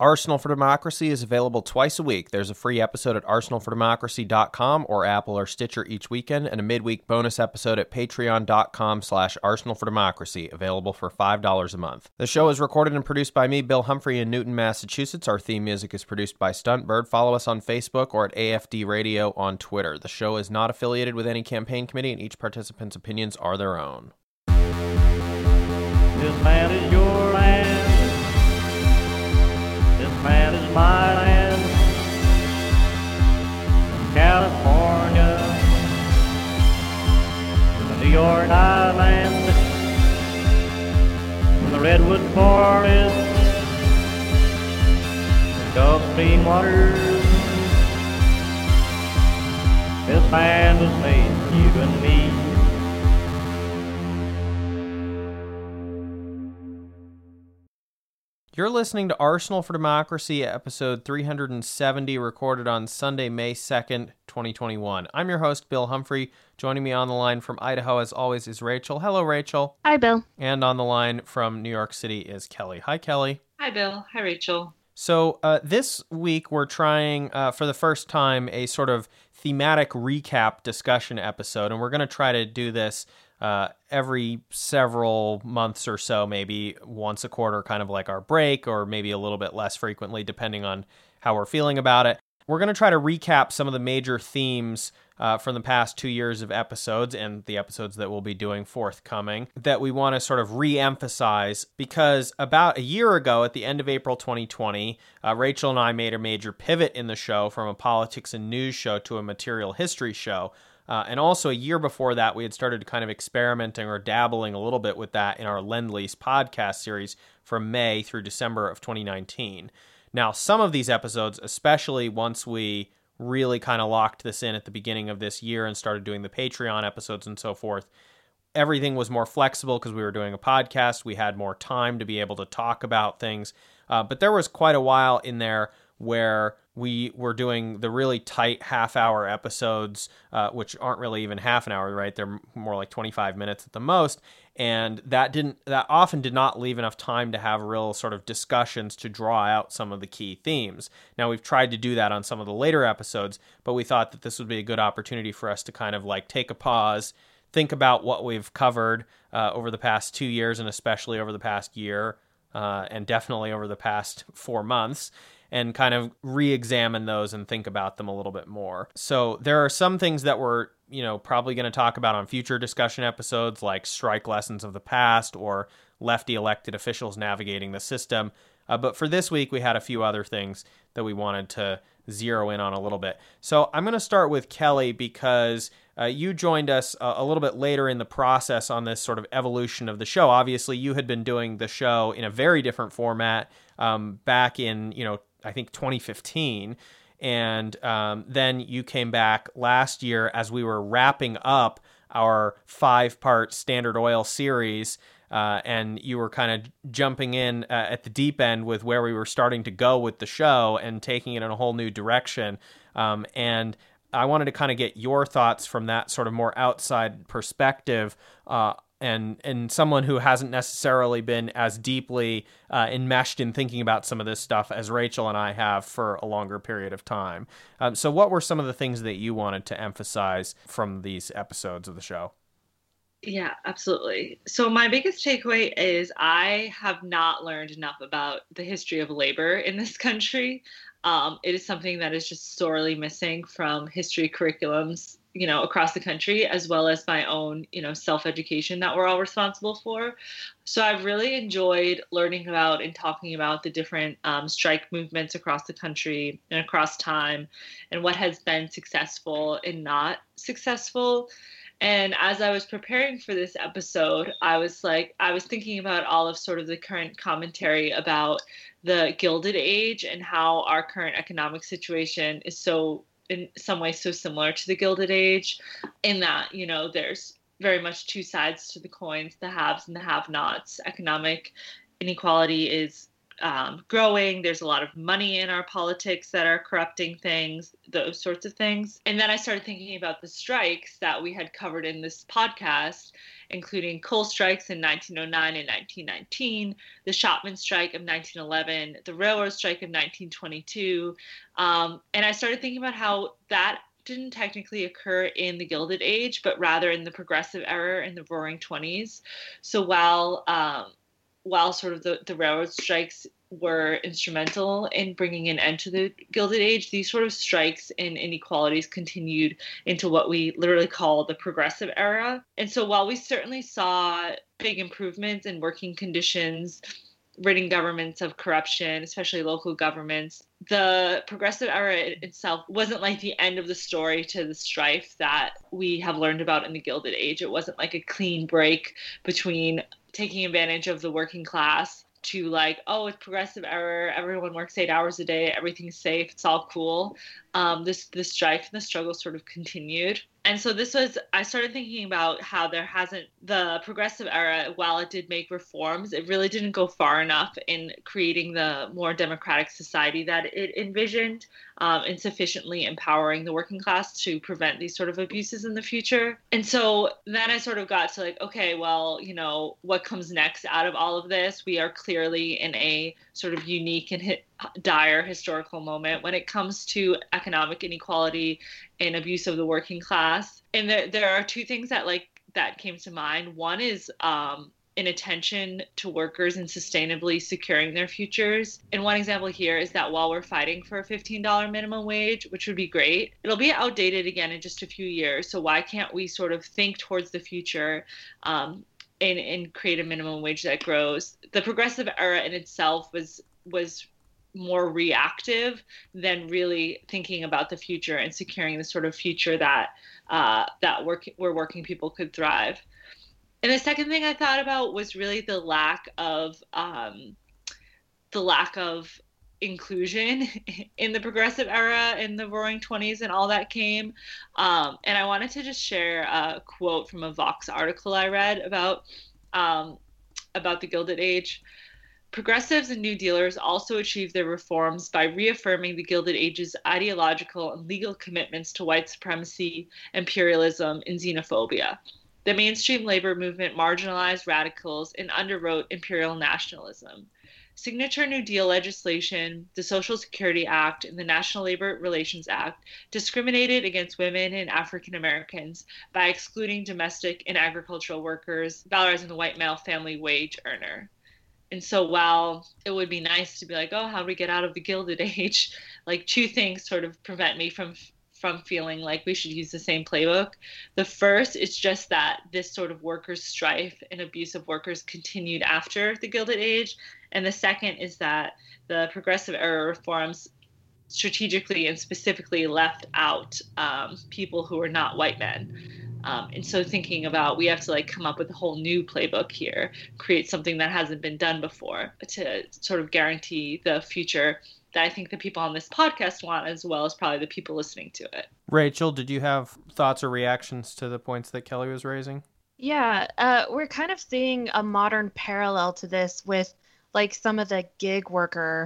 Arsenal for Democracy is available twice a week. There's a free episode at arsenalfordemocracy.com or Apple or Stitcher each weekend, and a midweek bonus episode at patreon.com/arsenalfordemocracy, available for $5 a month. The show is recorded and produced by me, Bill Humphrey, in Newton, Massachusetts. Our theme music is produced by Stuntbird. Follow us on Facebook or at AFD Radio on Twitter. The show is not affiliated with any campaign committee, and each participant's opinions are their own. This land is your land. This land is my land. From California to the New York Island, from the Redwood Forest to Gulf Stream waters. This land was made for you and me. You're listening to Arsenal for Democracy, episode 370, recorded on Sunday, May 2nd, 2021. I'm your host, Bill Humphrey. Joining me on the line from Idaho, as always, is Rachel. Hello, Rachel. Hi, Bill. And on the line from New York City is Kelly. Hi, Kelly. Hi, Bill. Hi, Rachel. So this week we're trying, for the first time, a sort of thematic recap discussion episode, and we're going to try to do this every several months or so, maybe once a quarter, kind of like our break, or maybe a little bit less frequently, depending on how we're feeling about it. We're going to try to recap some of the major themes from the past 2 years of episodes and the episodes that we'll be doing forthcoming that we want to sort of re-emphasize, because about a year ago, at the end of April 2020, Rachel and I made a major pivot in the show from a politics and news show to a material history show. And also a year before that, we had started kind of experimenting or dabbling a little bit with that in our Lend-Lease podcast series from May through December of 2019. Now, some of these episodes, especially once we really kind of locked this in at the beginning of this year and started doing the Patreon episodes and so forth, everything was more flexible because we were doing a podcast. We had more time to be able to talk about things. But there was quite a while in there where we were doing the really tight half-hour episodes, which aren't really even half an hour, right? They're more like 25 minutes at the most, and that often did not leave enough time to have real sort of discussions to draw out some of the key themes. Now, we've tried to do that on some of the later episodes, but we thought that this would be a good opportunity for us to kind of like take a pause, think about what we've covered over the past 2 years, and especially over the past year, and definitely over the past 4 months, and kind of re-examine those and think about them a little bit more. So there are some things that we're, probably going to talk about on future discussion episodes, like strike lessons of the past or lefty elected officials navigating the system. But for this week, we had a few other things that we wanted to zero in on a little bit. So I'm going to start with Kelly, because you joined us a little bit later in the process on this sort of evolution of the show. Obviously, you had been doing the show in a very different format back in, I think 2015. And then you came back last year as we were wrapping up our 5-part Standard Oil series. And you were kind of jumping in at the deep end with where we were starting to go with the show and taking it in a whole new direction. And I wanted to kind of get your thoughts from that sort of more outside perspective, and someone who hasn't necessarily been as deeply enmeshed in thinking about some of this stuff as Rachel and I have for a longer period of time. So what were some of the things that you wanted to emphasize from these episodes of the show? Yeah, absolutely. So my biggest takeaway is I have not learned enough about the history of labor in this country. It is something that is just sorely missing from history curriculums, across the country, as well as my own, self-education that we're all responsible for. So I've really enjoyed learning about and talking about the different strike movements across the country and across time, and what has been successful and not successful. And as I was preparing for this episode, I was thinking about all of sort of the current commentary about the Gilded Age and how our current economic situation is so, in some ways, so similar to the Gilded Age, in that, there's very much two sides to the coins, the haves and the have-nots. Economic inequality is growing. There's a lot of money in our politics that are corrupting things, those sorts of things. And then I started thinking about the strikes that we had covered in this podcast, including coal strikes in 1909 and 1919, the shopman strike of 1911, the railroad strike of 1922. And I started thinking about how that didn't technically occur in the Gilded Age, but rather in the Progressive Era in the Roaring Twenties. So while sort of the railroad strikes were instrumental in bringing an end to the Gilded Age, these sort of strikes and inequalities continued into what we literally call the Progressive Era. And so while we certainly saw big improvements in working conditions, ridding governments of corruption, especially local governments, the Progressive Era itself wasn't like the end of the story to the strife that we have learned about in the Gilded Age. It wasn't like a clean break between taking advantage of the working class to like, oh, it's Progressive Era, everyone works 8 hours a day, everything's safe, it's all cool. This strife and the struggle sort of continued. And so I started thinking about how the Progressive Era, while it did make reforms, it really didn't go far enough in creating the more democratic society that it envisioned, and sufficiently empowering the working class to prevent these sort of abuses in the future. And so then I sort of got to like, okay, well, what comes next out of all of this? We are clearly in a sort of unique and dire historical moment when it comes to economic inequality and abuse of the working class. And there are two things that came to mind. One is an attention to workers and sustainably securing their futures. And one example here is that while we're fighting for a $15 minimum wage, which would be great, it'll be outdated again in just a few years. So why can't we sort of think towards the future and create a minimum wage that grows? The Progressive Era in itself was more reactive than really thinking about the future and securing the sort of future that where working people could thrive. And the second thing I thought about was really the lack of inclusion in the Progressive Era in the Roaring Twenties and all that came. And I wanted to just share a quote from a Vox article I read about the Gilded Age. Progressives and New Dealers also achieved their reforms by reaffirming the Gilded Age's ideological and legal commitments to white supremacy, imperialism, and xenophobia. The mainstream labor movement marginalized radicals and underwrote imperial nationalism. Signature New Deal legislation, the Social Security Act, and the National Labor Relations Act discriminated against women and African Americans by excluding domestic and agricultural workers, valorizing the white male family wage earner. And so while it would be nice to be like, oh, how do we get out of the Gilded Age? Like two things sort of prevent me from feeling like we should use the same playbook. The first is just that this sort of workers' strife and abuse of workers continued after the Gilded Age. And the second is that the Progressive Era reforms strategically and specifically left out people who are not white men. And so thinking about, we have to like come up with a whole new playbook here, create something that hasn't been done before to sort of guarantee the future that I think the people on this podcast want, as well as probably the people listening to it. Rachel, did you have thoughts or reactions to the points that Kelly was raising? Yeah, we're kind of seeing a modern parallel to this with like some of the gig worker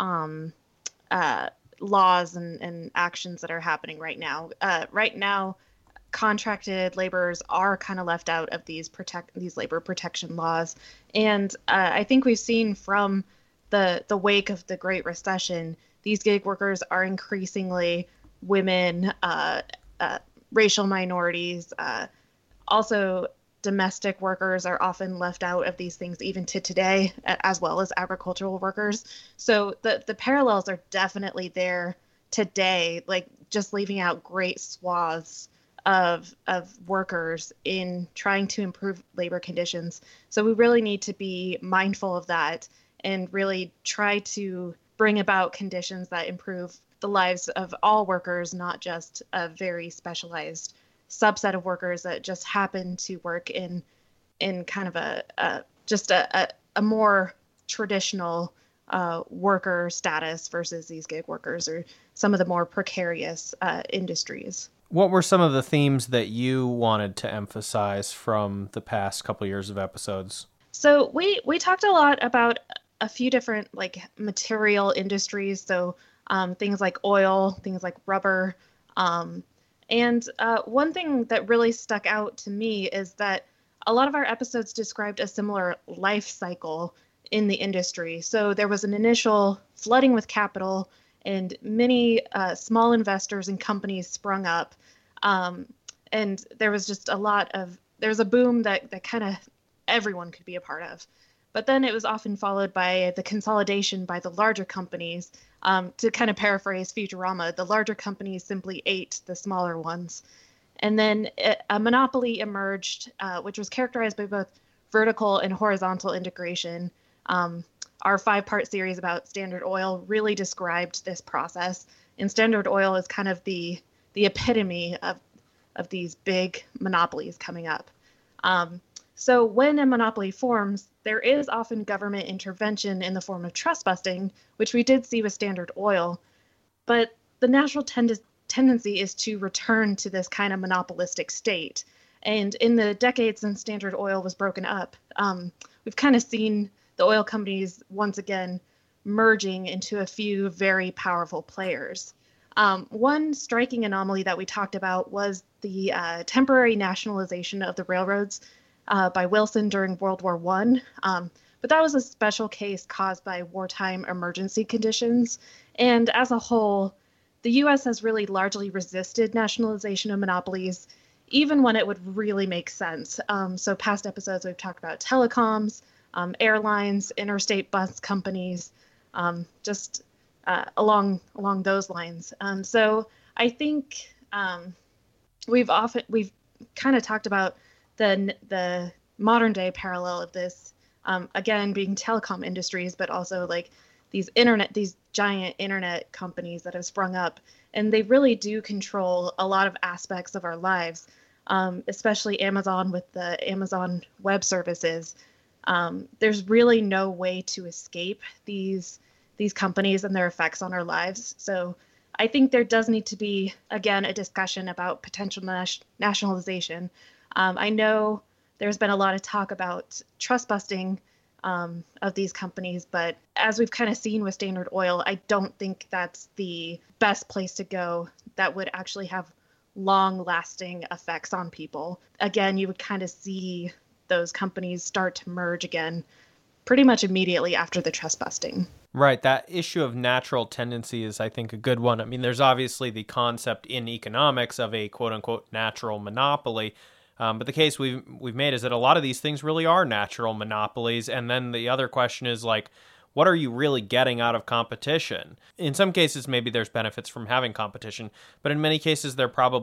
laws and actions that are happening right now. Right now, contracted laborers are kind of left out of these labor protection laws. And I think we've seen from the wake of the Great Recession, these gig workers are increasingly women, racial minorities, also domestic workers are often left out of these things even to today, as well as agricultural workers. So the parallels are definitely there today, like just leaving out great swaths of workers in trying to improve labor conditions. So we really need to be mindful of that and really try to bring about conditions that improve the lives of all workers, not just a very specialized subset of workers that just happen to work in kind of a more traditional worker status versus these gig workers or some of the more precarious industries. What were some of the themes that you wanted to emphasize from the past couple years of episodes? So we talked a lot about a few different like material industries. So things like oil, things like rubber. And one thing that really stuck out to me is that a lot of our episodes described a similar life cycle in the industry. So there was an initial flooding with capital, and many small investors and companies sprung up. And there was just there's a boom that kind of everyone could be a part of. But then it was often followed by the consolidation by the larger companies. To kind of paraphrase Futurama, the larger companies simply ate the smaller ones. And then a monopoly emerged, which was characterized by both vertical and horizontal integration. Our 5-part series about Standard Oil really described this process. And Standard Oil is kind of the epitome of these big monopolies coming up. So when a monopoly forms, there is often government intervention in the form of trust busting, which we did see with Standard Oil. But the natural tendency is to return to this kind of monopolistic state. And in the decades since Standard Oil was broken up, we've kind of seen the oil companies once again merging into a few very powerful players. One striking anomaly that we talked about was the temporary nationalization of the railroads by Wilson during World War I. But that was a special case caused by wartime emergency conditions. And as a whole, the U.S. has really largely resisted nationalization of monopolies, even when it would really make sense. So past episodes, we've talked about telecoms, airlines, interstate bus companies, just along those lines. So I think we've kind of talked about the modern day parallel of this, again, being telecom industries, but also like these giant internet companies that have sprung up, and they really do control a lot of aspects of our lives, especially Amazon with the Amazon Web Services. There's really no way to escape these companies and their effects on our lives. So I think there does need to be, again, a discussion about potential nationalization. I know there's been a lot of talk about trust busting of these companies, but as we've kind of seen with Standard Oil, I don't think that's the best place to go that would actually have long-lasting effects on people. Again, you would kind of see those companies start to merge again pretty much immediately after the trust busting. Right. That issue of natural tendency is, I think, a good one. I mean, there's obviously the concept in economics of a quote-unquote natural monopoly. But the case we've made is that a lot of these things really are natural monopolies. And then the other question is, like, what are you really getting out of competition? In some cases, maybe there's benefits from having competition, but in many cases,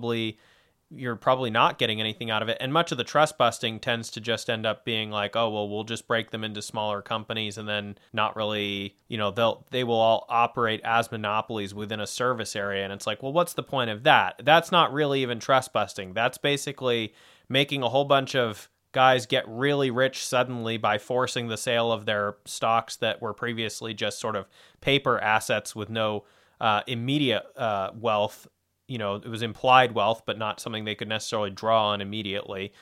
you're probably not getting anything out of it. And much of the trust busting tends to just end up being like, oh, well, we'll just break them into smaller companies and then not really, they will all operate as monopolies within a service area. And it's like, well, what's the point of that? That's not really even trust busting. That's basically making a whole bunch of guys get really rich suddenly by forcing the sale of their stocks that were previously just sort of paper assets with no immediate wealth. It was implied wealth, but not something they could necessarily draw on immediately.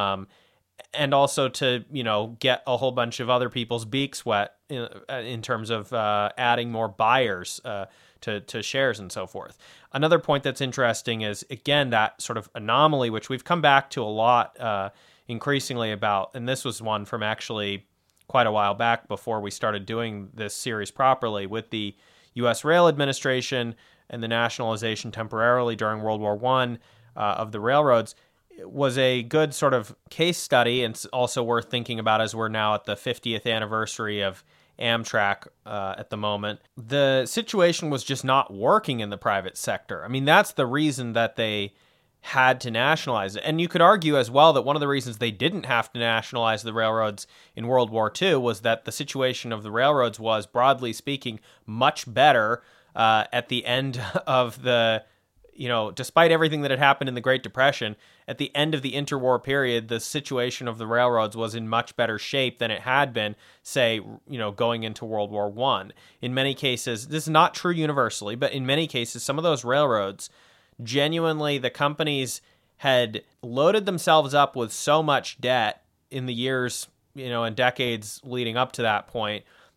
And also to, get a whole bunch of other people's beaks wet in terms of adding more buyers to shares and so forth. Another point that's interesting is, again, that sort of anomaly, which we've come back to a lot increasingly about, and this was one from actually quite a while back before we started doing this series properly, with the U.S. Rail Administration and the nationalization temporarily during World War I of the railroads, was a good sort of case study, and it's also worth thinking about as we're now at the 50th anniversary of Amtrak at the moment. The situation was just not working in the private sector. I mean, that's the reason that they had to nationalize it. And you could argue as well that one of the reasons they didn't have to nationalize the railroads in World War II was that the situation of the railroads was, broadly speaking, much better at the end of the, despite everything that had happened in the Great Depression, at the end of the interwar period, the situation of the railroads was in much better shape than it had been, say, going into World War I. In many cases, this is not true universally, but in many cases, some of those railroads, genuinely, the companies had loaded themselves up with so much debt in the years, and decades leading up to that point,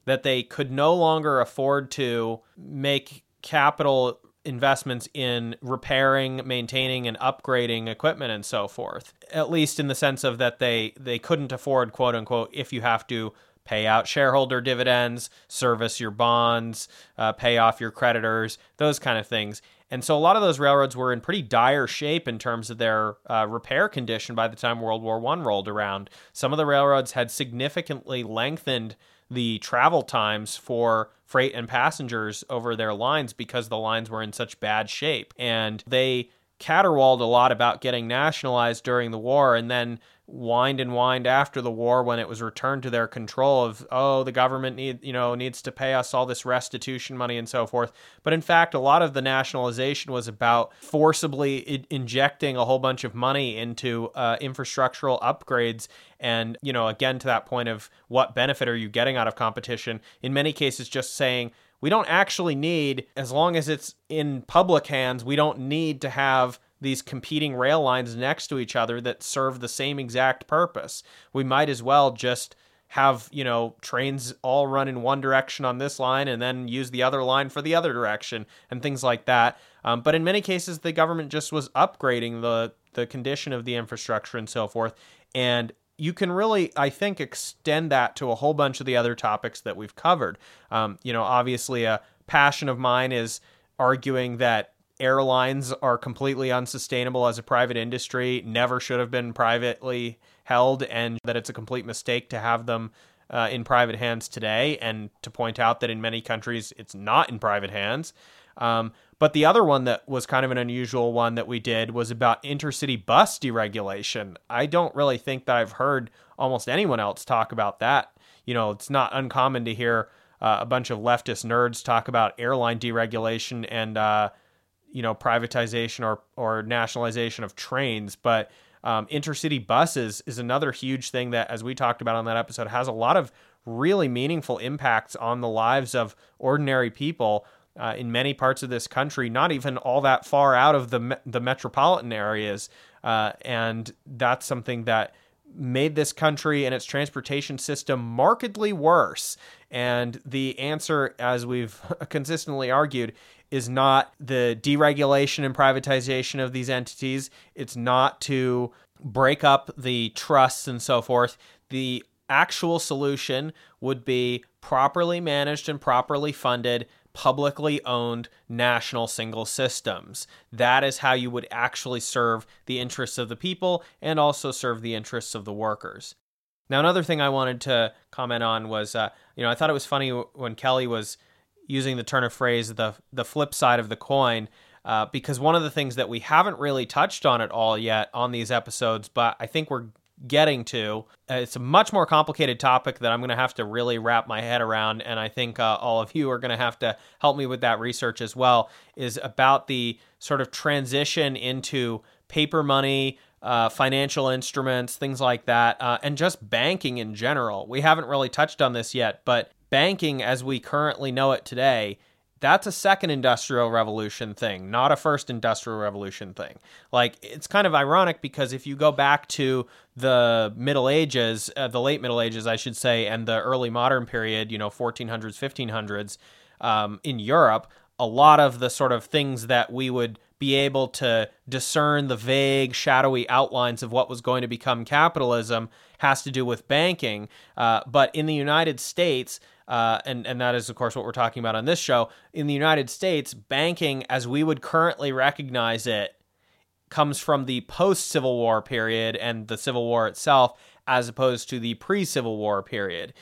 that they could no longer afford to make capital investments in repairing, maintaining, and upgrading equipment and so forth, at least in the sense of that they couldn't afford, quote unquote, if you have to pay out shareholder dividends, service your bonds, pay off your creditors, those kind of things. And so a lot of those railroads were in pretty dire shape in terms of their repair condition by the time World War I rolled around. Some of the railroads had significantly lengthened the travel times for freight and passengers over their lines because the lines were in such bad shape. And they caterwauled a lot about getting nationalized during the war, and then whined after the war when it was returned to their control of, the government needs to pay us all this restitution money and so forth. But in fact, a lot of the nationalization was about forcibly injecting a whole bunch of money into infrastructural upgrades. And, again, to that point of what benefit are you getting out of competition, in many cases just saying, we don't actually need, as long as it's in public hands, we don't need to have these competing rail lines next to each other that serve the same exact purpose. We might as well just have, trains all run in one direction on this line and then use the other line for the other direction and things like that. But in many cases, the government just was upgrading the condition of the infrastructure and so forth. And you can really, I think, extend that to a whole bunch of the other topics that we've covered. Obviously a passion of mine is arguing that airlines are completely unsustainable as a private industry, never should have been privately held, and that it's a complete mistake to have them in private hands today, and to point out that in many countries it's not in private hands. But the other one that was kind of an unusual one that we did was about intercity bus deregulation. I don't really think that I've heard almost anyone else talk about that. It's not uncommon to hear a bunch of leftist nerds talk about airline deregulation and privatization or nationalization of trains. But intercity buses is another huge thing that, as we talked about on that episode, has a lot of really meaningful impacts on the lives of ordinary people in many parts of this country, not even all that far out of the metropolitan areas. And that's something that made this country and its transportation system markedly worse. And the answer, as we've consistently argued, is not the deregulation and privatization of these entities. It's not to break up the trusts and so forth. The actual solution would be properly managed and properly funded, publicly owned national single systems. That is how you would actually serve the interests of the people and also serve the interests of the workers. Now, another thing I wanted to comment on was, I thought it was funny when Kelly was using the turn of phrase, the flip side of the coin, because one of the things that we haven't really touched on at all yet on these episodes, but I think we're getting to, it's a much more complicated topic that I'm going to have to really wrap my head around, and I think all of you are going to have to help me with that research as well, is about the sort of transition into paper money, financial instruments, things like that, and just banking in general. We haven't really touched on this yet, but banking as we currently know it today, that's a second industrial revolution thing, not a first industrial revolution thing. Like, it's kind of ironic because if you go back to the Middle Ages, the late Middle Ages, I should say, and the early modern period, 1400s, 1500s, in Europe, a lot of the sort of things that we would be able to discern the vague, shadowy outlines of what was going to become capitalism has to do with banking. But in the United States, and that is, of course, what we're talking about on this show, in the United States, banking, as we would currently recognize it, comes from the post-Civil War period and the Civil War itself, as opposed to the pre-Civil War period.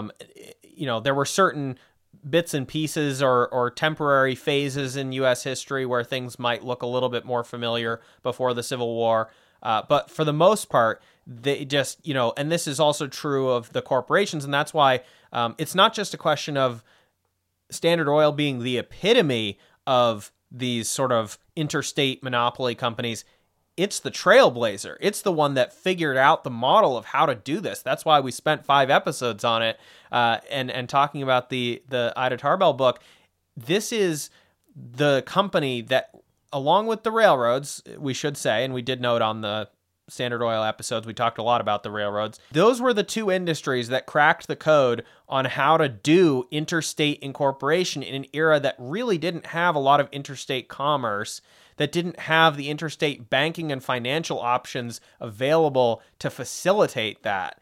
There were certain bits and pieces or temporary phases in U.S. history where things might look a little bit more familiar before the Civil War. But for the most part, they just, and this is also true of the corporations, and that's why it's not just a question of Standard Oil being the epitome of these sort of interstate monopoly companies. It's the trailblazer. It's the one that figured out the model of how to do this. That's why we spent 5 episodes on it and talking about the Ida Tarbell book. This is the company that, along with the railroads, we should say, and we did note on the Standard Oil episodes, we talked a lot about the railroads. Those were the two industries that cracked the code on how to do interstate incorporation in an era that really didn't have a lot of interstate commerce, that didn't have the interstate banking and financial options available to facilitate that.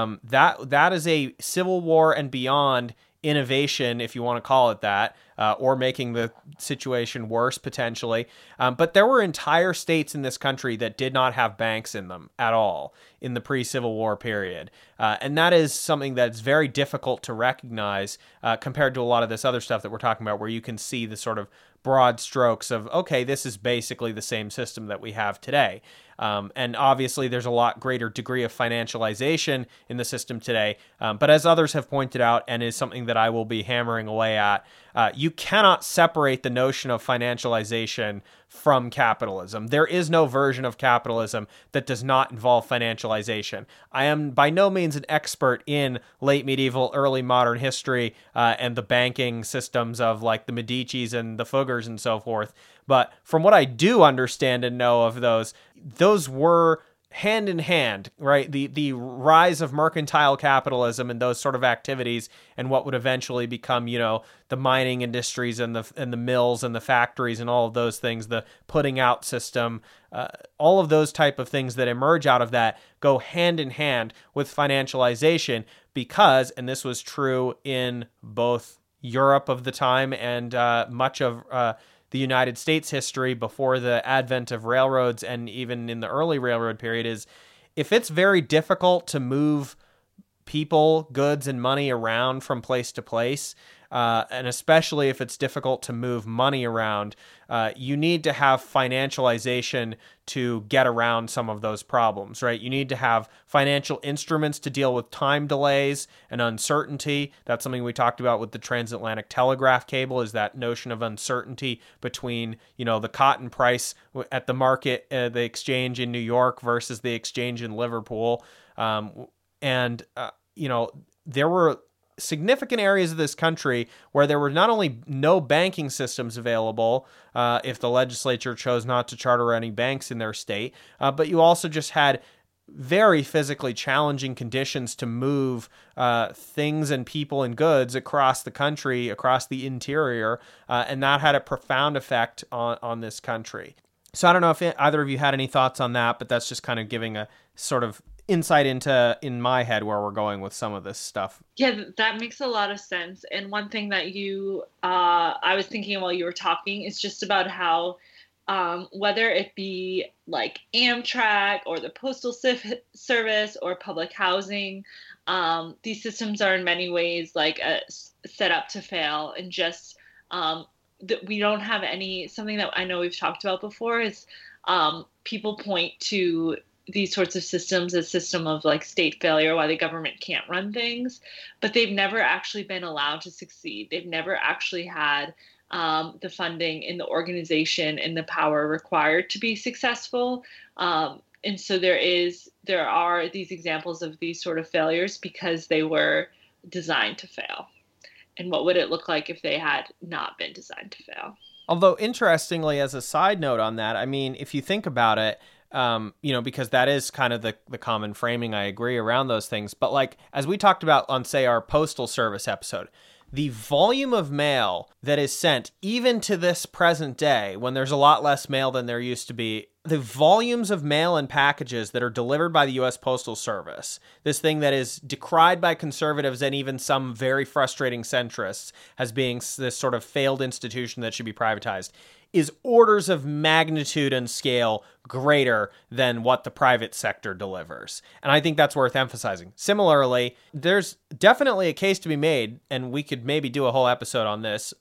That is a Civil War and beyond innovation, if you want to call it that, or making the situation worse potentially. But there were entire states in this country that did not have banks in them at all in the pre-Civil War period. And that is something that's very difficult to recognize compared to a lot of this other stuff that we're talking about, where you can see the sort of broad strokes of, okay, this is basically the same system that we have today. And obviously there's a lot greater degree of financialization in the system today. But as others have pointed out, and is something that I will be hammering away at, you cannot separate the notion of financialization from capitalism. There is no version of capitalism that does not involve financialization. I am by no means an expert in late medieval, early modern history and the banking systems of like the Medicis and the Fuggers and so forth. But from what I do understand and know of those were hand in hand, right? The rise of mercantile capitalism and those sort of activities, and what would eventually become, the mining industries and the mills and the factories and all of those things, the putting out system, all of those type of things that emerge out of that go hand in hand with financialization, because, and this was true in both Europe of the time and much of the United States history before the advent of railroads, and even in the early railroad period, is if it's very difficult to move people, goods, and money around from place to place, and especially if it's difficult to move money around, you need to have financialization to get around some of those problems, right? You need to have financial instruments to deal with time delays and uncertainty. That's something we talked about with the transatlantic telegraph cable, is that notion of uncertainty between, the cotton price at the market, the exchange in New York versus the exchange in Liverpool. There were significant areas of this country where there were not only no banking systems available, if the legislature chose not to charter any banks in their state, but you also just had very physically challenging conditions to move things and people and goods across the country, across the interior, and that had a profound effect on this country. So I don't know if either of you had any thoughts on that, but that's just kind of giving a sort of insight in my head where we're going with some of this stuff. Yeah, that makes a lot of sense. And one thing that I was thinking while you were talking is just about how whether it be like Amtrak or the Postal Service or public housing, these systems are in many ways like set up to fail, and just that we don't have something that I know we've talked about before is people point to these sorts of systems as system of like state failure, why the government can't run things, but they've never actually been allowed to succeed. They've never actually had the funding and the organization and the power required to be successful. And so there are these examples of these sort of failures because they were designed to fail. And what would it look like if they had not been designed to fail? Although, interestingly, as a side note on that, I mean, if you think about it, because that is kind of the common framing, I agree, around those things. But like, as we talked about on, say, our Postal Service episode, the volume of mail that is sent, even to this present day, when there's a lot less mail than there used to be, the volumes of mail and packages that are delivered by the U.S. Postal Service, this thing that is decried by conservatives and even some very frustrating centrists as being this sort of failed institution that should be privatized, is orders of magnitude and scale greater than what the private sector delivers. And I think that's worth emphasizing. Similarly, there's definitely a case to be made, and we could maybe do a whole episode on this,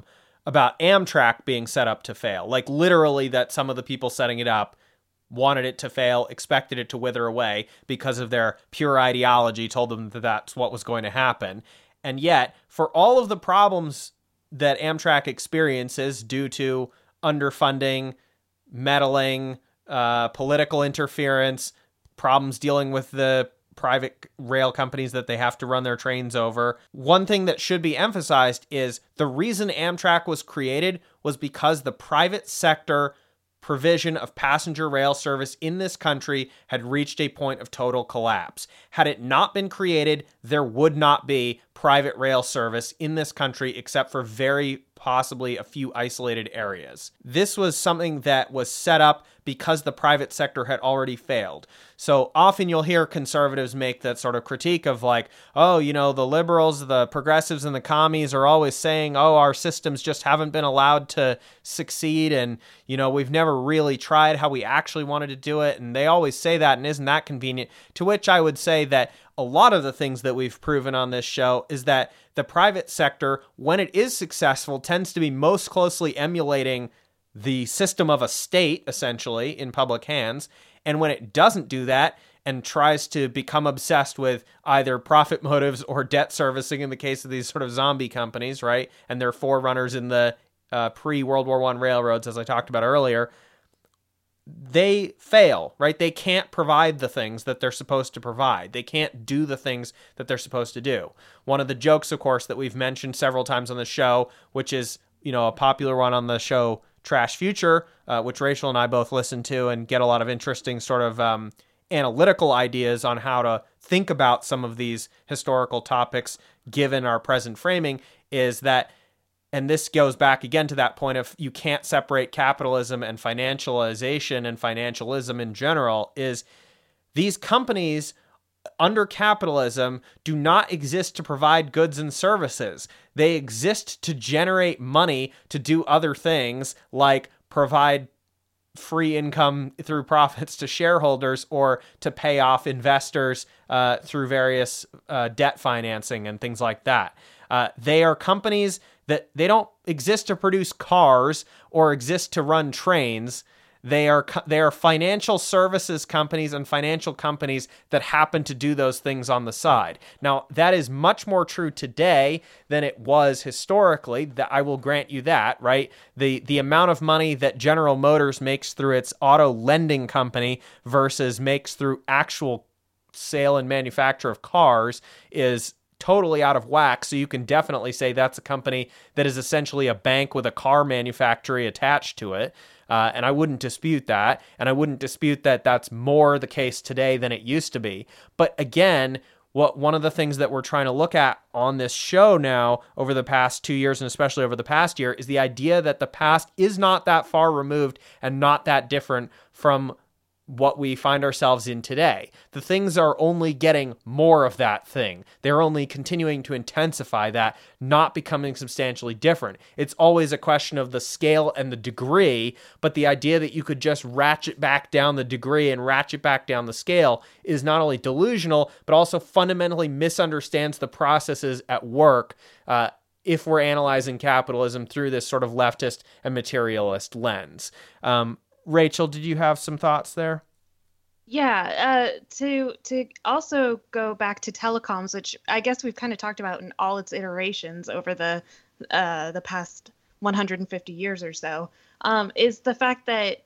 about Amtrak being set up to fail. Like literally that some of the people setting it up wanted it to fail, expected it to wither away because of their pure ideology, told them that that's what was going to happen. And yet, for all of the problems that Amtrak experiences due to underfunding, meddling, political interference, problems dealing with the private rail companies that they have to run their trains over. One thing that should be emphasized is the reason Amtrak was created was because the private sector provision of passenger rail service in this country had reached a point of total collapse. Had it not been created, there would not be private rail service in this country except for very possibly a few isolated areas. This was something that was set up because the private sector had already failed. So often you'll hear conservatives make that sort of critique of like, oh, you know, the liberals, the progressives, and the commies are always saying, oh, our systems just haven't been allowed to succeed, and, you know, we've never really tried how we actually wanted to do it, and they always say that, and isn't that convenient? To which I would say that a lot of the things that we've proven on this show is that the private sector, when it is successful, tends to be most closely emulating the system of a state, essentially, in public hands. And when it doesn't do that and tries to become obsessed with either profit motives or debt servicing in the case of these sort of zombie companies, right? And their forerunners in the pre-World War I railroads, as I talked about earlier, they fail, right? They can't provide the things that they're supposed to provide. They can't do the things that they're supposed to do. One of the jokes, of course, that we've mentioned several times on the show, which is, you know, a popular one on the show Trash Future, which Rachel and I both listen to and get a lot of interesting sort of analytical ideas on how to think about some of these historical topics given our present framing, is that, and this goes back again to that point of you can't separate capitalism and financialization and financialism in general, is these companies under capitalism do not exist to provide goods and services. They exist to generate money to do other things like provide free income through profits to shareholders or to pay off investors through various debt financing and things like that. They are companies that they don't exist to produce cars or exist to run trains. They are financial services companies and financial companies that happen to do those things on the side. Now, that is much more true today than it was historically. That I will grant you that, right? The amount of money that General Motors makes through its auto lending company versus makes through actual sale and manufacture of cars is totally out of whack. So you can definitely say that's a company that is essentially a bank with a car manufacturer attached to it. And I wouldn't dispute that. And I wouldn't dispute that that's more the case today than it used to be. But again, one of the things that we're trying to look at on this show now over the past 2 years, and especially over the past year, is the idea that the past is not that far removed and not that different from what we find ourselves in today. The things are only getting more of that thing. They're only continuing to intensify that, not becoming substantially different. It's always a question of the scale and the degree, but the idea that you could just ratchet back down the degree and ratchet back down the scale is not only delusional, but also fundamentally misunderstands the processes at work if we're analyzing capitalism through this sort of leftist and materialist lens. Rachel, did you have some thoughts there? Yeah, to also go back to telecoms, which I guess we've kind of talked about in all its iterations over the past 150 years or so, is the fact that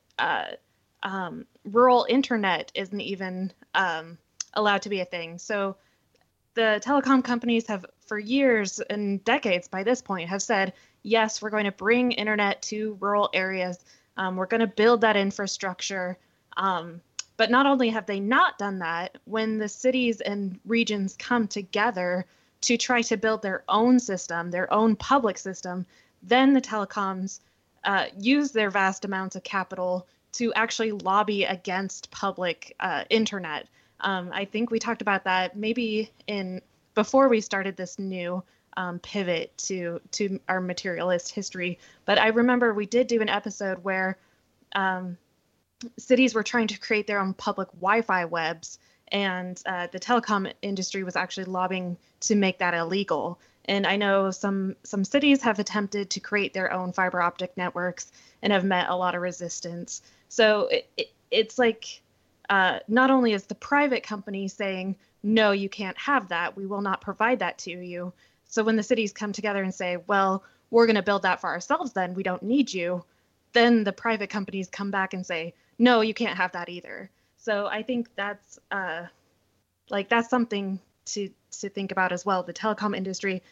rural internet isn't even allowed to be a thing. So the telecom companies have, for years and decades by this point, have said, yes, we're going to bring internet to rural areas. We're going to build that infrastructure. But not only have they not done that, when the cities and regions come together to try to build their own system, their own public system, then the telecoms use their vast amounts of capital to actually lobby against public internet. I think we talked about that maybe before we started this new pivot to our materialist history. But I remember we did do an episode where cities were trying to create their own public Wi-Fi webs, and the telecom industry was actually lobbying to make that illegal. And I know some cities have attempted to create their own fiber optic networks and have met a lot of resistance. So it's like not only is the private company saying, no, you can't have that, we will not provide that to you. So when the cities come together and say, well, we're going to build that for ourselves then, we don't need you, then the private companies come back and say, no, you can't have that either. So I think that's something to think about as well. The telecom industry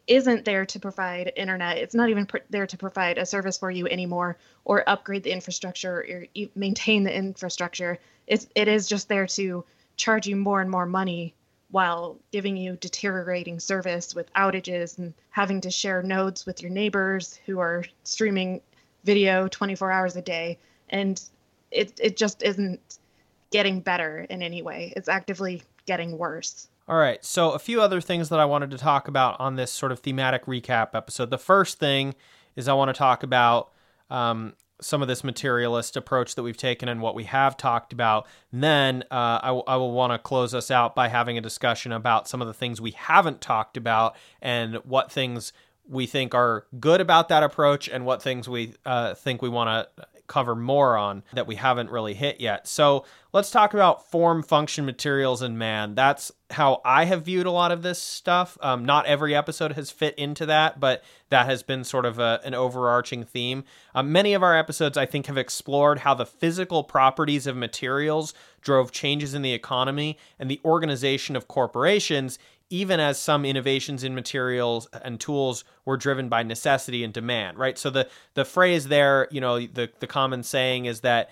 isn't there to provide internet. It's not even there to provide a service for you anymore, or upgrade the infrastructure, or maintain the infrastructure. It is just there to charge you more and more money while giving you deteriorating service with outages and having to share nodes with your neighbors who are streaming video 24 hours a day. And it just isn't getting better in any way. It's actively getting worse. All right, so a few other things that I wanted to talk about on this sort of thematic recap episode. The first thing is I want to talk about some of this materialist approach that we've taken and what we have talked about. And then I will want to close us out by having a discussion about some of the things we haven't talked about and what things we think are good about that approach and what things we think we want to cover more on that we haven't really hit yet. So let's talk about form, function, materials, and man. That's how I have viewed a lot of this stuff. Not every episode has fit into that, but that has been sort of an overarching theme. Many of our episodes, I think, have explored how the physical properties of materials drove changes in the economy and the organization of corporations, even as some innovations in materials and tools were driven by necessity and demand, right? So the phrase there, the common saying is that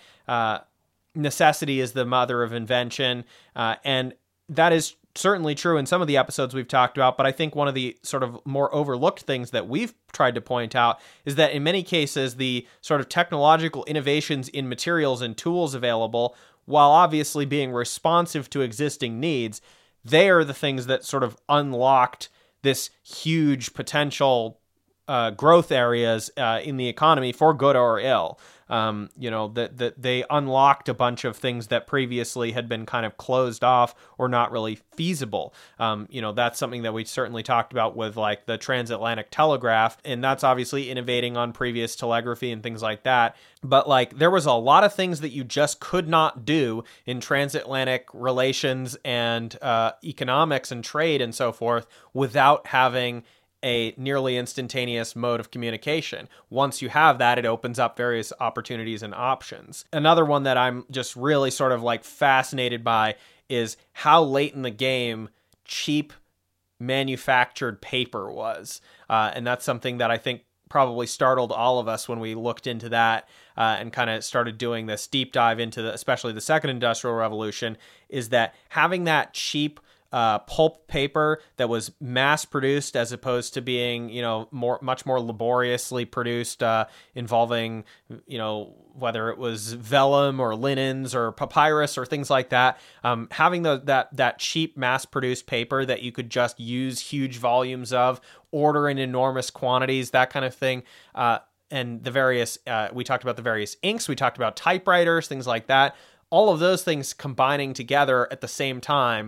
necessity is the mother of invention, and that is certainly true in some of the episodes we've talked about, but I think one of the sort of more overlooked things that we've tried to point out is that in many cases, the sort of technological innovations in materials and tools available, while obviously being responsive to existing needs, they are the things that sort of unlocked this huge potential growth areas in the economy for good or ill. That they unlocked a bunch of things that previously had been kind of closed off or not really feasible. That's something that we certainly talked about with like the transatlantic telegraph, and that's obviously innovating on previous telegraphy and things like that. But like there was a lot of things that you just could not do in transatlantic relations and economics and trade and so forth without having a nearly instantaneous mode of communication. Once you have that, it opens up various opportunities and options. Another one that I'm just really sort of like fascinated by is how late in the game cheap manufactured paper was. And that's something that I think probably startled all of us when we looked into that and kind of started doing this deep dive into especially the second industrial revolution, is that having that cheap pulp paper that was mass produced as opposed to being, much more laboriously produced, involving, whether it was vellum or linens or papyrus or things like that. Having that cheap mass produced paper that you could just use huge volumes of, order in enormous quantities, that kind of thing. And the various, we talked about the various inks, we talked about typewriters, things like that. All of those things combining together at the same time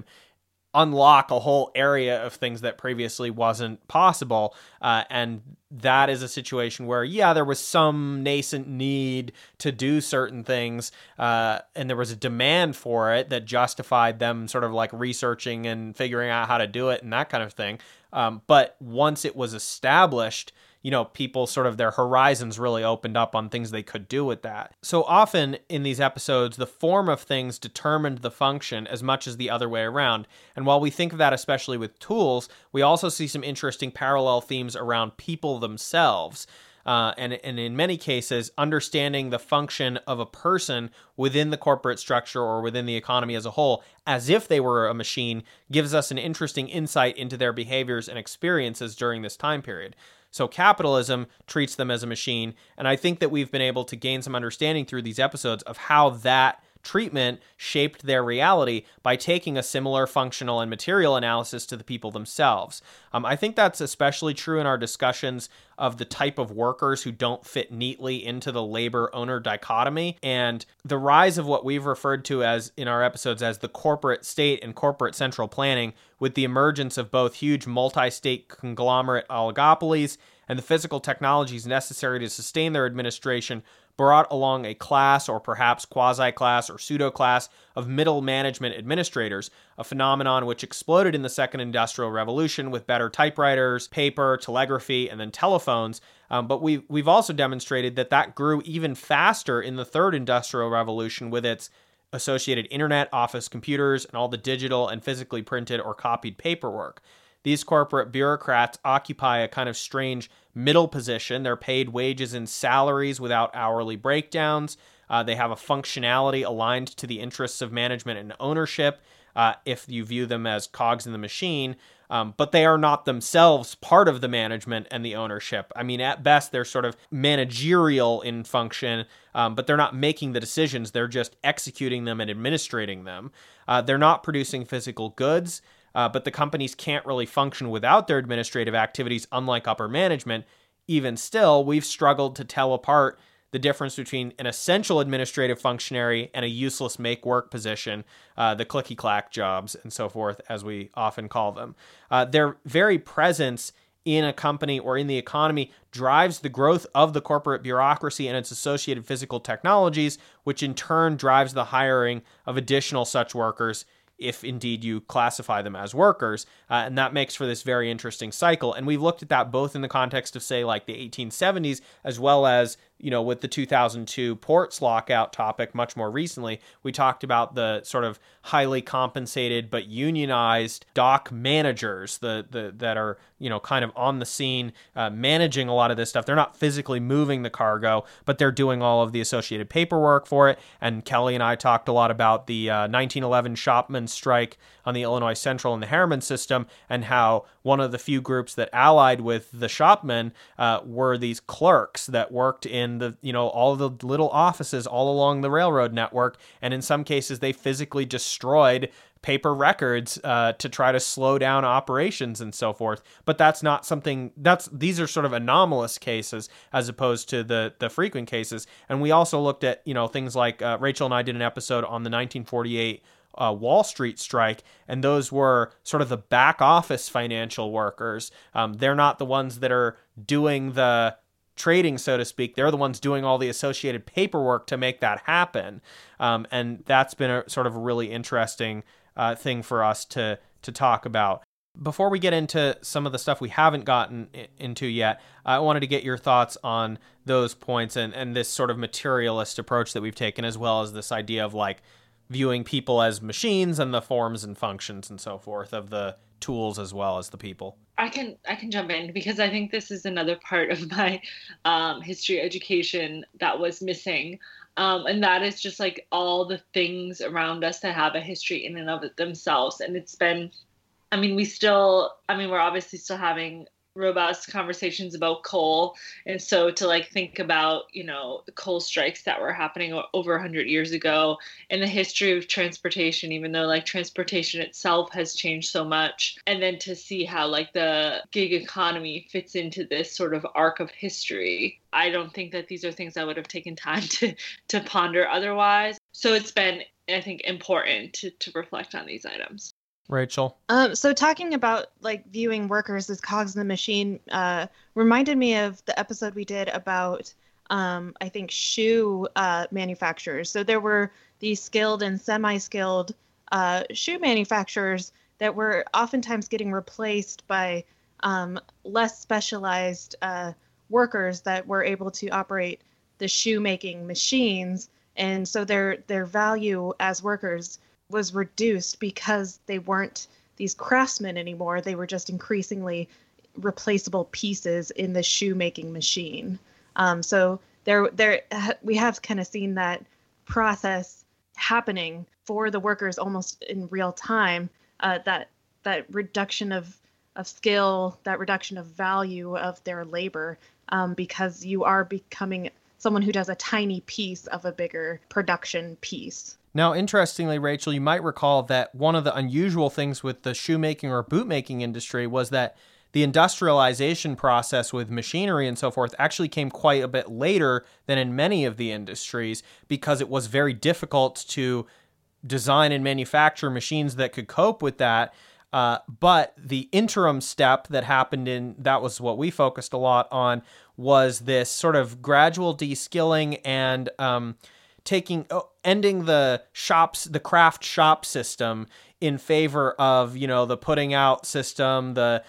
unlock a whole area of things that previously wasn't possible. And that is a situation where, there was some nascent need to do certain things, and there was a demand for it that justified them sort of like researching and figuring out how to do it and that kind of thing. But once it was established, people sort of their horizons really opened up on things they could do with that. So often in these episodes, the form of things determined the function as much as the other way around. And while we think of that especially with tools, we also see some interesting parallel themes around people themselves. And in many cases, understanding the function of a person within the corporate structure or within the economy as a whole, as if they were a machine, gives us an interesting insight into their behaviors and experiences during this time period. So capitalism treats them as a machine, and I think that we've been able to gain some understanding through these episodes of how that treatment shaped their reality by taking a similar functional and material analysis to the people themselves. I think that's especially true in our discussions of the type of workers who don't fit neatly into the labor-owner dichotomy, and the rise of what we've referred to as in our episodes as the corporate state and corporate central planning, with the emergence of both huge multi-state conglomerate oligopolies and the physical technologies necessary to sustain their administration, brought along a class or perhaps quasi-class or pseudo-class of middle management administrators, a phenomenon which exploded in the Second Industrial Revolution with better typewriters, paper, telegraphy, and then telephones. But we've also demonstrated that grew even faster in the Third Industrial Revolution with its associated internet, office computers, and all the digital and physically printed or copied paperwork. these corporate bureaucrats occupy a kind of strange middle position. They're paid wages and salaries without hourly breakdowns. They have a functionality aligned to the interests of management and ownership, if you view them as cogs in the machine. But they are not themselves part of the management and the ownership. I mean, at best, they're sort of managerial in function, but they're not making the decisions. They're just executing them and administrating them. They're not producing physical goods, but the companies can't really function without their administrative activities, unlike upper management. Even still, we've struggled to tell apart the difference between an essential administrative functionary and a useless make-work position, the clicky-clack jobs and so forth, as we often call them. Their very presence in a company or in the economy drives the growth of the corporate bureaucracy and its associated physical technologies, which in turn drives the hiring of additional such workers, if indeed you classify them as workers. And that makes for this very interesting cycle. And we've looked at that both in the context of, say, like the 1870s, as well as, you know, with the 2002 ports lockout topic much more recently. We talked about the sort of highly compensated but unionized dock managers that are, you know, kind of on the scene managing a lot of this stuff. They're not physically moving the cargo, but they're doing all of the associated paperwork for it. And Kelly and I talked a lot about the 1911 shopman strike on the Illinois Central and the Harriman system, and how one of the few groups that allied with the shopmen were these clerks that worked in the, you know, all the little offices all along the railroad network. And in some cases, they physically destroyed paper records to try to slow down operations and so forth. But that's not something these are sort of anomalous cases as opposed to the frequent cases. And we also looked at, you know, things like Rachel and I did an episode on the 1948 Wall Street strike, and those were sort of the back office financial workers. They're not the ones that are doing the trading, so to speak. They're the ones doing all the associated paperwork to make that happen. And that's been a sort of a really interesting thing for us to talk about. Before we get into some of the stuff we haven't gotten into yet, I wanted to get your thoughts on those points and this sort of materialist approach that we've taken, as well as this idea of like viewing people as machines and the forms and functions and so forth of the tools as well as the people. I can jump in because I think this is another part of my history education that was missing. And that is just like all the things around us that have a history in and of it themselves. And it's been, we're obviously still having robust conversations about coal. And so to like think about, you know, the coal strikes that were happening over 100 years ago, and the history of transportation, even though like transportation itself has changed so much. And then to see how like the gig economy fits into this sort of arc of history. I don't think that these are things I would have taken time to ponder otherwise. So it's been, I think, important to reflect on these items. Rachel? So talking about like viewing workers as cogs in the machine reminded me of the episode we did about, I think, shoe manufacturers. So there were these skilled and semi-skilled shoe manufacturers that were oftentimes getting replaced by less specialized workers that were able to operate the shoemaking machines. And so their value as workers was reduced because they weren't these craftsmen anymore. They were just increasingly replaceable pieces in the shoemaking machine. So we have kind of seen that process happening for the workers almost in real time. That reduction of skill, that reduction of value of their labor, because you are becoming someone who does a tiny piece of a bigger production piece. Now, interestingly, Rachel, you might recall that one of the unusual things with the shoemaking or bootmaking industry was that the industrialization process with machinery and so forth actually came quite a bit later than in many of the industries, because it was very difficult to design and manufacture machines that could cope with that. But the interim step that happened that was what we focused a lot on, was this sort of gradual de-skilling and ending the craft shop system in favor of, you know, the putting out system, the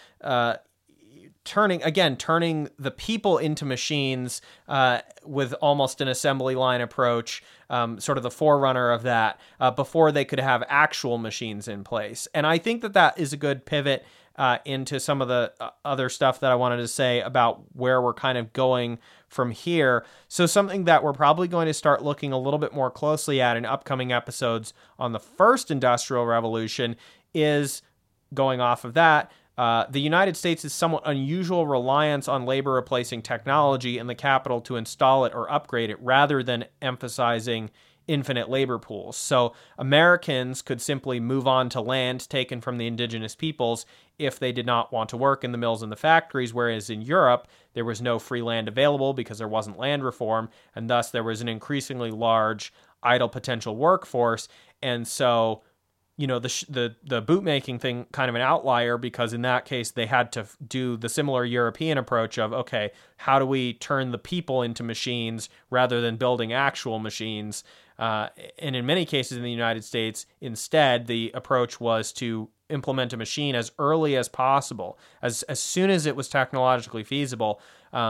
turning the people into machines with almost an assembly line approach, sort of the forerunner of that, before they could have actual machines in place. And I think that is a good pivot into some of the other stuff that I wanted to say about where we're kind of going from here. So something that we're probably going to start looking a little bit more closely at in upcoming episodes on the first Industrial Revolution is, going off of that, the United States' somewhat unusual reliance on labor replacing technology in the capital to install it or upgrade it, rather than emphasizing infinite labor pools. So Americans could simply move on to land taken from the indigenous peoples if they did not want to work in the mills and the factories, whereas in Europe, there was no free land available because there wasn't land reform, and thus there was an increasingly large idle potential workforce. And so, you know, the bootmaking thing, kind of an outlier, because in that case they had to do the similar European approach of, okay, how do we turn the people into machines rather than building actual machines? And in many cases in the United States, instead, the approach was to implement a machine as early as possible, as soon as it was technologically feasible,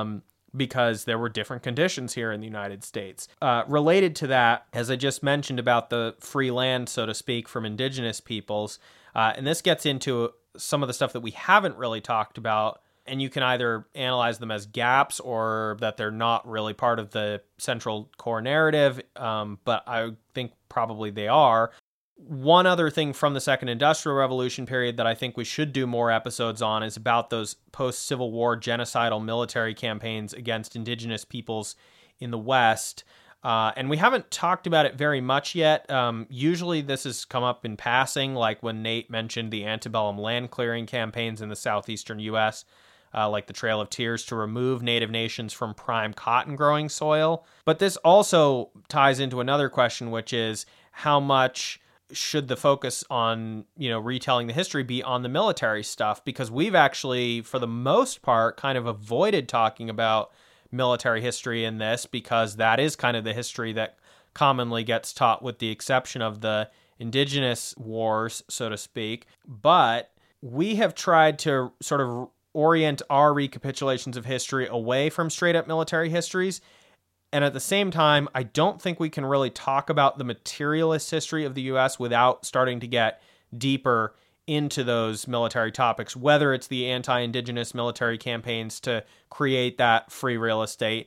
because there were different conditions here in the United States. Related to that, as I just mentioned about the free land, so to speak, from indigenous peoples, and this gets into some of the stuff that we haven't really talked about, and you can either analyze them as gaps or that they're not really part of the central core narrative, but I think probably they are. One other thing from the Second Industrial Revolution period that I think we should do more episodes on is about those post-Civil War genocidal military campaigns against indigenous peoples in the West. And we haven't talked about it very much yet. Usually this has come up in passing, like when Nate mentioned the antebellum land clearing campaigns in the southeastern U.S., like the Trail of Tears, to remove native nations from prime cotton growing soil. But this also ties into another question, which is how much should the focus on, you know, retelling the history be on the military stuff? Because we've actually, for the most part, kind of avoided talking about military history in this, because that is kind of the history that commonly gets taught, with the exception of the indigenous wars, so to speak. But we have tried to sort of orient our recapitulations of history away from straight up military histories. And at the same time, I don't think we can really talk about the materialist history of the U.S. without starting to get deeper into those military topics, whether it's the anti-indigenous military campaigns to create that free real estate,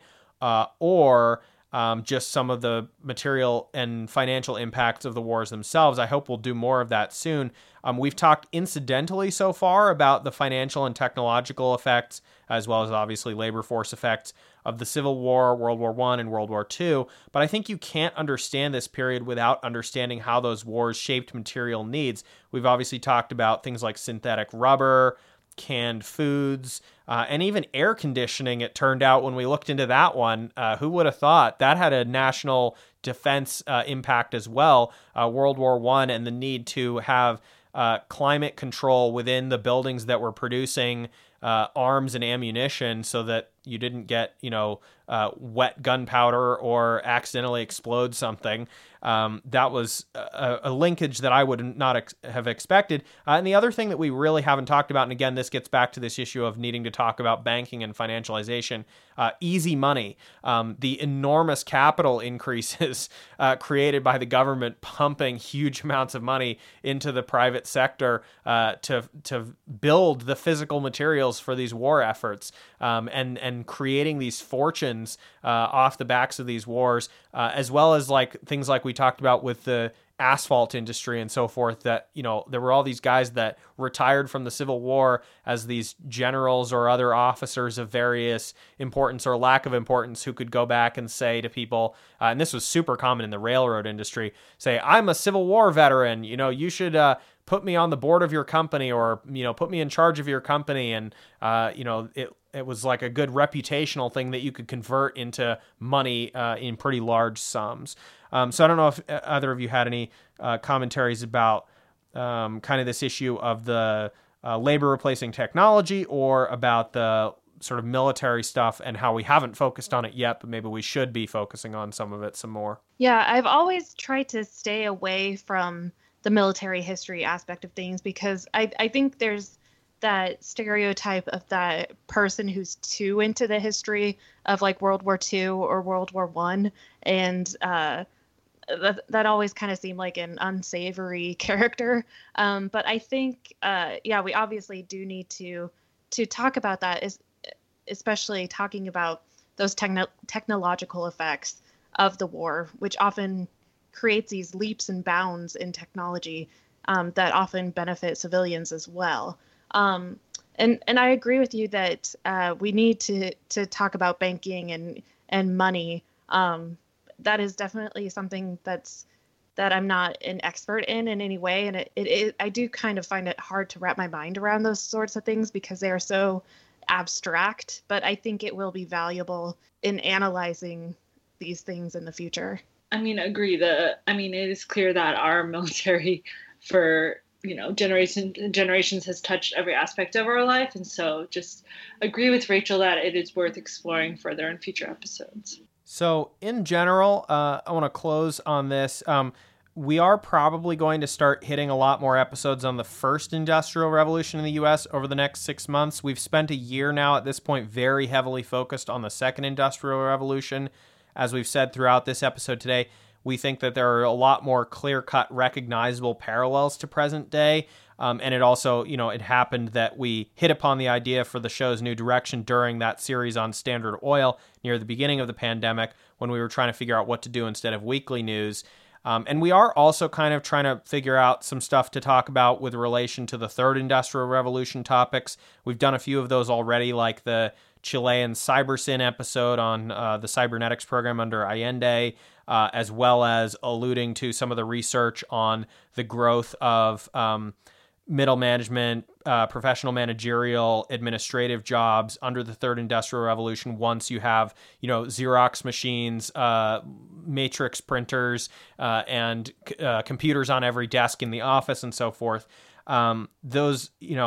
or just some of the material and financial impacts of the wars themselves. I hope we'll do more of that soon. We've talked incidentally so far about the financial and technological effects, as well as obviously labor force effects of the Civil War, World War I, and World War II. But I think you can't understand this period without understanding how those wars shaped material needs. We've obviously talked about things like synthetic rubber, canned foods, and even air conditioning, it turned out, when we looked into that one. Who would have thought that had a national defense impact as well? World War I, and the need to have climate control within the buildings that were producing arms and ammunition, so that you didn't get, wet gunpowder or accidentally explode something. That was a linkage that I would not have expected. And the other thing that we really haven't talked about, and again, this gets back to this issue of needing to talk about banking and financialization, easy money, the enormous capital increases created by the government pumping huge amounts of money into the private sector to build the physical materials for these war efforts, and creating these fortunes off the backs of these wars, as well as like things like we talked about with the asphalt industry and so forth, that, there were all these guys that retired from the Civil War as these generals or other officers of various importance or lack of importance, who could go back and say to people, and this was super common in the railroad industry, say, I'm a Civil War veteran, you should put me on the board of your company, or, put me in charge of your company. And, it was like a good reputational thing that you could convert into money in pretty large sums. So I don't know if either of you had any commentaries about kind of this issue of the labor replacing technology, or about the sort of military stuff and how we haven't focused on it yet, but maybe we should be focusing on some of it some more. Yeah, I've always tried to stay away from the military history aspect of things, because I think there's that stereotype of that person who's too into the history of like World War II or World War I, and that always kind of seemed like an unsavory character. But I think, yeah, we obviously do need to talk about that, especially talking about those technological effects of the war, which often creates these leaps and bounds in technology that often benefit civilians as well. And I agree with you that we need to talk about banking and money. That is definitely something that I'm not an expert in any way, and I do kind of find it hard to wrap my mind around those sorts of things because they are so abstract. But I think it will be valuable in analyzing these things in the future. I mean, agree. It is clear that our military, for generations, has touched every aspect of our life, and so just agree with Rachel that it is worth exploring further in future episodes. So, in general, I want to close on this. We are probably going to start hitting a lot more episodes on the first industrial revolution in the U.S. over the next 6 months. We've spent a year now at this point very heavily focused on the second industrial revolution. As we've said throughout this episode today, we think that there are a lot more clear-cut, recognizable parallels to present day. And it also, it happened that we hit upon the idea for the show's new direction during that series on Standard Oil near the beginning of the pandemic when we were trying to figure out what to do instead of weekly news. And we are also kind of trying to figure out some stuff to talk about with relation to the third industrial revolution topics. We've done a few of those already, like the Chilean CyberSyn episode on the cybernetics program under Allende, as well as alluding to some of the research on the growth of middle management, professional managerial, administrative jobs under the third industrial revolution. Once you have, Xerox machines, matrix printers, and computers on every desk in the office and so forth. Those,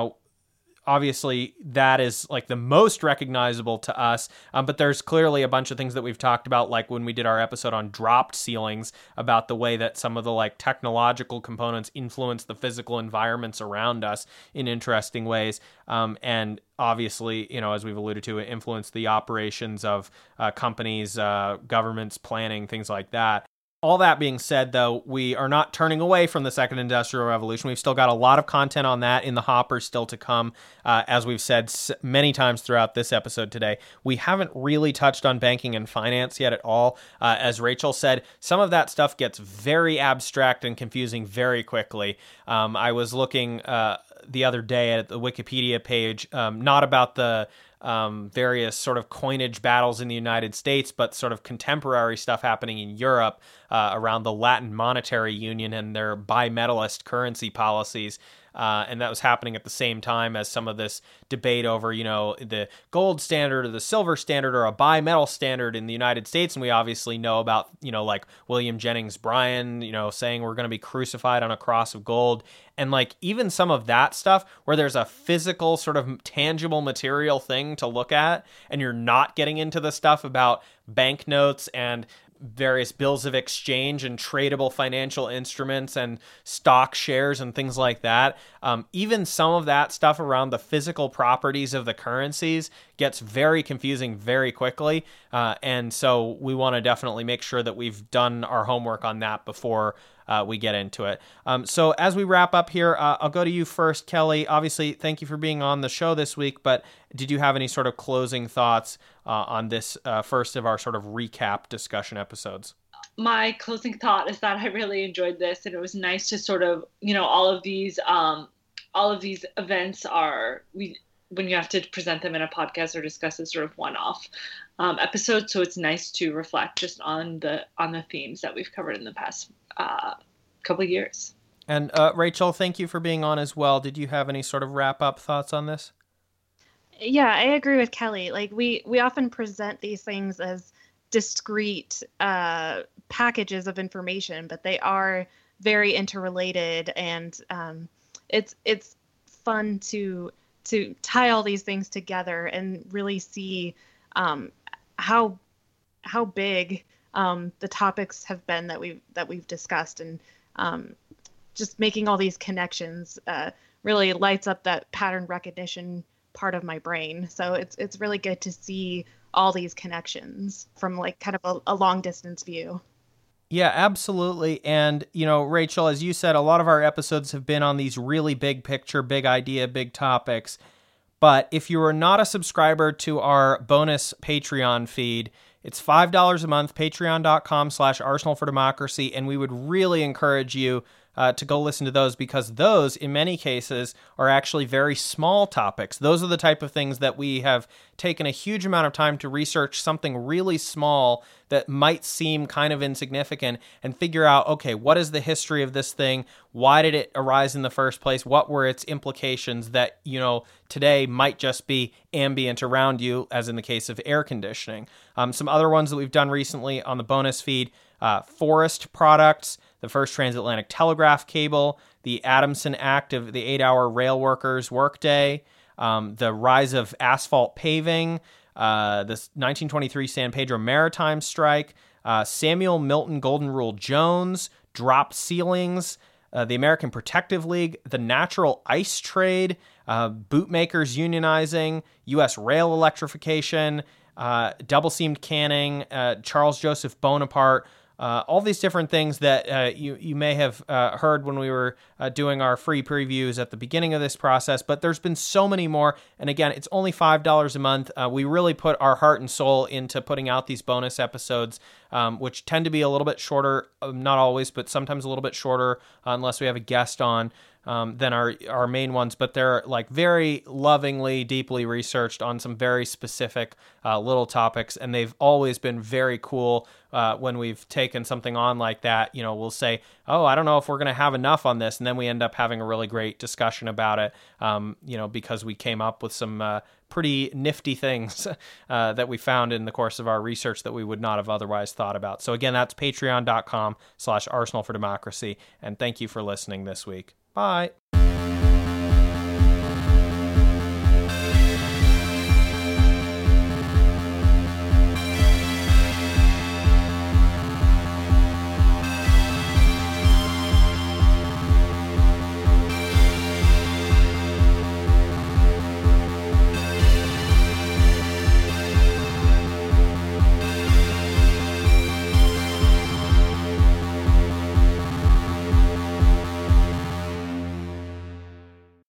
obviously that is like the most recognizable to us, but there's clearly a bunch of things that we've talked about, like when we did our episode on dropped ceilings, about the way that some of the like technological components influence the physical environments around us in interesting ways, and obviously, as we've alluded to, it influenced the operations of companies, governments, planning, things like that. All that being said, though, we are not turning away from the second industrial revolution. We've still got a lot of content on that in the hopper still to come. As we've said many times throughout this episode today, we haven't really touched on banking and finance yet at all. As Rachel said, some of that stuff gets very abstract and confusing very quickly. I was looking the other day at the Wikipedia page, not about the various sort of coinage battles in the United States, but sort of contemporary stuff happening in Europe around the Latin Monetary Union and their bimetallist currency policies. And that was happening at the same time as some of this debate over, the gold standard or the silver standard or a bimetal standard in the United States. And we obviously know about, like William Jennings Bryan, saying we're going to be crucified on a cross of gold. And like even some of that stuff where there's a physical sort of tangible material thing to look at, and you're not getting into the stuff about banknotes and various bills of exchange and tradable financial instruments and stock shares and things like that. Even some of that stuff around the physical properties of the currencies gets very confusing very quickly. And so we want to definitely make sure that we've done our homework on that before we get into it. So as we wrap up here, I'll go to you first, Kelly. Obviously, thank you for being on the show this week, but did you have any sort of closing thoughts on this first of our sort of recap discussion episodes? My closing thought is that I really enjoyed this, and it was nice to sort of, all of these events when you have to present them in a podcast or discuss as sort of one-off episodes. So it's nice to reflect just on the themes that we've covered in the past couple of years. And Rachel, thank you for being on as well. Did you have any sort of wrap-up thoughts on this? Yeah, I agree with Kelly. Like we often present these things as discrete packages of information, but they are very interrelated, and it's fun to tie all these things together and really see how big the topics have been that we've discussed, and just making all these connections really lights up that pattern recognition part of my brain. So it's really good to see all these connections from like kind of a long distance view. Yeah, absolutely. And, Rachel, as you said, a lot of our episodes have been on these really big picture, big idea, big topics. But if you are not a subscriber to our bonus Patreon feed, it's $5 a month, patreon.com/Arsenal for Democracy. And we would really encourage you to go listen to those, because those, in many cases, are actually very small topics. Those are the type of things that we have taken a huge amount of time to research something really small that might seem kind of insignificant and figure out, okay, what is the history of this thing? Why did it arise in the first place? What were its implications that, today might just be ambient around you, as in the case of air conditioning? Some other ones that we've done recently on the bonus feed, forest products, the first transatlantic telegraph cable, the Adamson Act of the 8-hour rail workers' workday, the rise of asphalt paving, the 1923 San Pedro Maritime strike, Samuel Milton Golden Rule Jones, drop ceilings, the American Protective League, the natural ice trade, bootmakers unionizing, U.S. rail electrification, double-seamed canning, Charles Joseph Bonaparte, all these different things that you may have heard when we were doing our free previews at the beginning of this process, but there's been so many more. And again, it's only $5 a month. We really put our heart and soul into putting out these bonus episodes, which tend to be a little bit shorter, not always, but sometimes a little bit shorter, unless we have a guest on, than our main ones, but they're like very lovingly, deeply researched on some very specific little topics, and they've always been very cool. When we've taken something on like that, we'll say, oh, I don't know if we're going to have enough on this, and then we end up having a really great discussion about it, because we came up with some pretty nifty things that we found in the course of our research that we would not have otherwise thought about. So again, that's patreon.com/Arsenal for Democracy, and thank you for listening this week. Bye.